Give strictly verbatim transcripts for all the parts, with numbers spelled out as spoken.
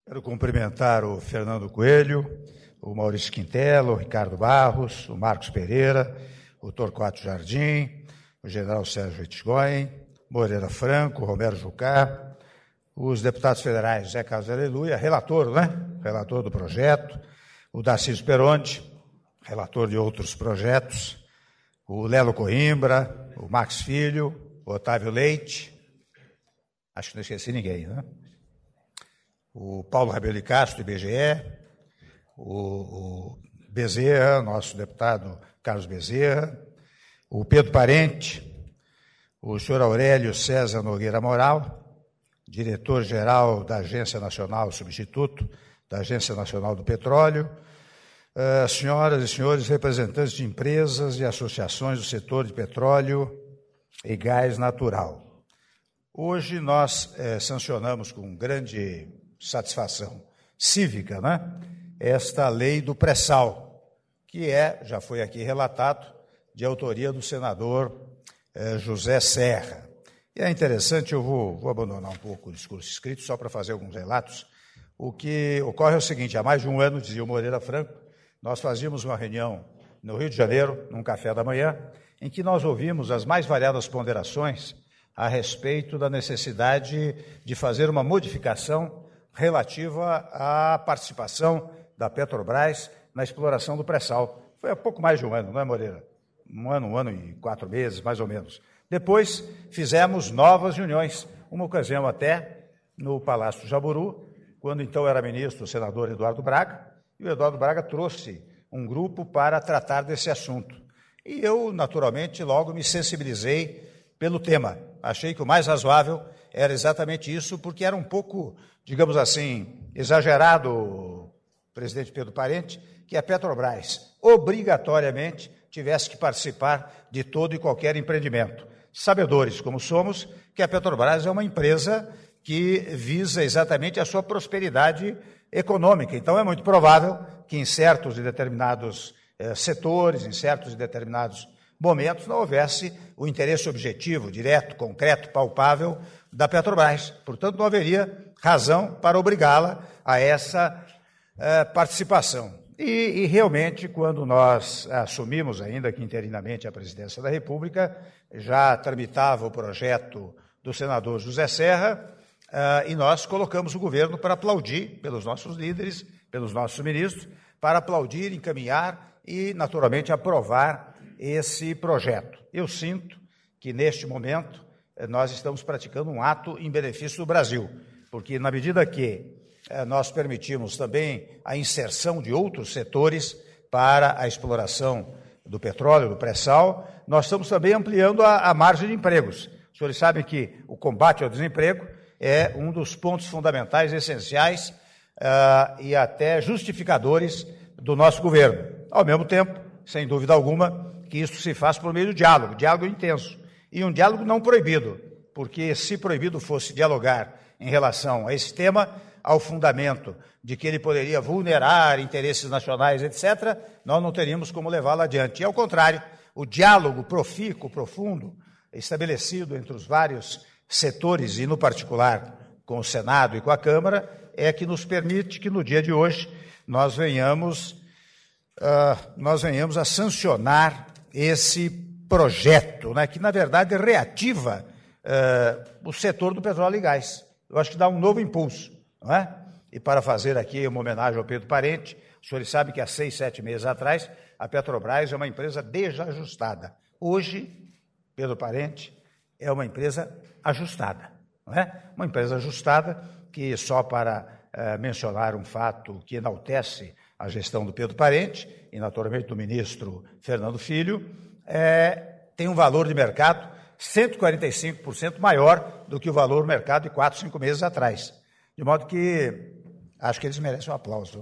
Quero cumprimentar o Fernando Coelho, o Maurício Quintela, o Ricardo Barros, o Marcos Pereira, o Torquato Jardim, o general Sérgio Ettigoyen, Moreira Franco, Romero Jucá, os deputados federais Zé Carlos Aleluia, relator, né? Relator do projeto, o Darcísio Peronte, relator de outros projetos, o Lelo Coimbra, o Max Filho, o Otávio Leite, acho que não esqueci ninguém, né? O Paulo Rabelo de Castro, do I B G E, o, o Bezerra, nosso deputado Carlos Bezerra, o Pedro Parente, o senhor Aurélio César Nogueira Moral, diretor-geral da Agência Nacional, substituto da Agência Nacional do Petróleo, uh, senhoras e senhores representantes de empresas e associações do setor de petróleo e gás natural. Hoje nós eh, sancionamos com grande satisfação cívica, né, esta lei do pré-sal, que é, já foi aqui relatado, de autoria do senador eh, José Serra. E é interessante, eu vou, vou abandonar um pouco o discurso escrito, só para fazer alguns relatos. O que ocorre é o seguinte: há mais de um ano, dizia o Moreira Franco, nós fazíamos uma reunião no Rio de Janeiro, num café da manhã, em que nós ouvimos as mais variadas ponderações a respeito da necessidade de fazer uma modificação relativa à participação da Petrobras na exploração do pré-sal. Foi há pouco mais de um ano, não é, Moreira? Um ano, um ano e quatro meses, mais ou menos. Depois fizemos novas reuniões, uma ocasião até no Palácio do Jaburu, quando então era ministro o senador Eduardo Braga, e o Eduardo Braga trouxe um grupo para tratar desse assunto. E eu, naturalmente, logo me sensibilizei pelo tema. Achei que o mais razoável era exatamente isso, porque era um pouco, digamos assim, exagerado, presidente Pedro Parente, que a Petrobras obrigatoriamente tivesse que participar de todo e qualquer empreendimento. Sabedores como somos que a Petrobras é uma empresa que visa exatamente a sua prosperidade econômica. Então é muito provável que em certos e determinados eh, setores, em certos e determinados momentos, não houvesse o interesse objetivo, direto, concreto, palpável da Petrobras. Portanto, não haveria razão para obrigá-la a essa eh, participação. E, e, realmente, quando nós assumimos, ainda que interinamente, a presidência da República, já tramitava o projeto do senador José Serra, uh, e nós colocamos o governo para aplaudir, pelos nossos líderes, pelos nossos ministros, para aplaudir, encaminhar e, naturalmente, aprovar esse projeto. Eu sinto que, neste momento, nós estamos praticando um ato em benefício do Brasil, porque, na medida que nós permitimos também a inserção de outros setores para a exploração do petróleo, do pré-sal, nós estamos também ampliando a, a margem de empregos. Os senhores sabem que o combate ao desemprego é um dos pontos fundamentais, essenciais uh, e até justificadores do nosso governo. Ao mesmo tempo, sem dúvida alguma, que isso se faz por meio do diálogo, diálogo intenso, e um diálogo não proibido, porque se proibido fosse dialogar em relação a esse tema, ao fundamento de que ele poderia vulnerar interesses nacionais, etcétera, nós não teríamos como levá-lo adiante. E, ao contrário, o diálogo profícuo, profundo, estabelecido entre os vários setores, e no particular com o Senado e com a Câmara, é que nos permite que no dia de hoje nós venhamos, uh, nós venhamos a sancionar esse projeto, né, que, na verdade, reativa uh, o setor do petróleo e gás. Eu acho que dá um novo impulso. Não é? E para fazer aqui uma homenagem ao Pedro Parente, os senhores sabem que há seis, sete meses atrás, a Petrobras é uma empresa desajustada. Hoje, Pedro Parente é uma empresa ajustada. Não é? Uma empresa ajustada que, só para uh, mencionar um fato que enaltece a gestão do Pedro Parente, e naturalmente do ministro Fernando Filho, é, tem um valor de mercado cento e quarenta e cinco por cento maior do que o valor do mercado de quatro, cinco meses atrás. De modo que acho que eles merecem um aplauso.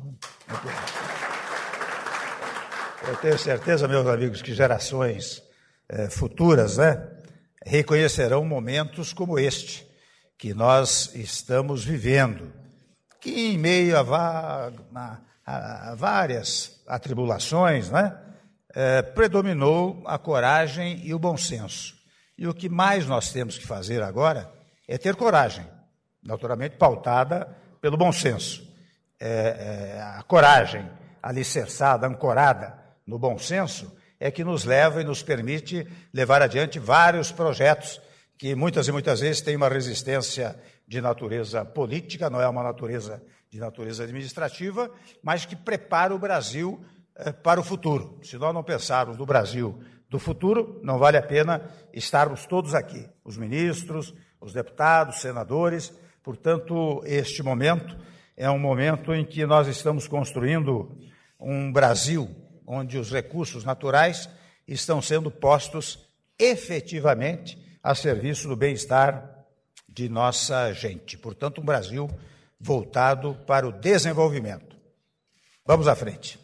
Eu tenho certeza, meus amigos, que gerações eh, futuras, né, reconhecerão momentos como este, que nós estamos vivendo, que em meio a, a, a várias atribulações, né, eh, predominou a coragem e o bom senso. E o que mais nós temos que fazer agora é ter coragem, naturalmente pautada pelo bom senso. é, é, a coragem alicerçada, ancorada no bom senso, é que nos leva e nos permite levar adiante vários projetos que muitas e muitas vezes têm uma resistência de natureza política, não é uma natureza de natureza administrativa, mas que prepara o Brasil eh, para o futuro. Se nós não pensarmos no Brasil do futuro, não vale a pena estarmos todos aqui, os ministros, os deputados, senadores. Portanto, este momento é um momento em que nós estamos construindo um Brasil onde os recursos naturais estão sendo postos efetivamente a serviço do bem-estar de nossa gente. Portanto, um Brasil voltado para o desenvolvimento. Vamos à frente.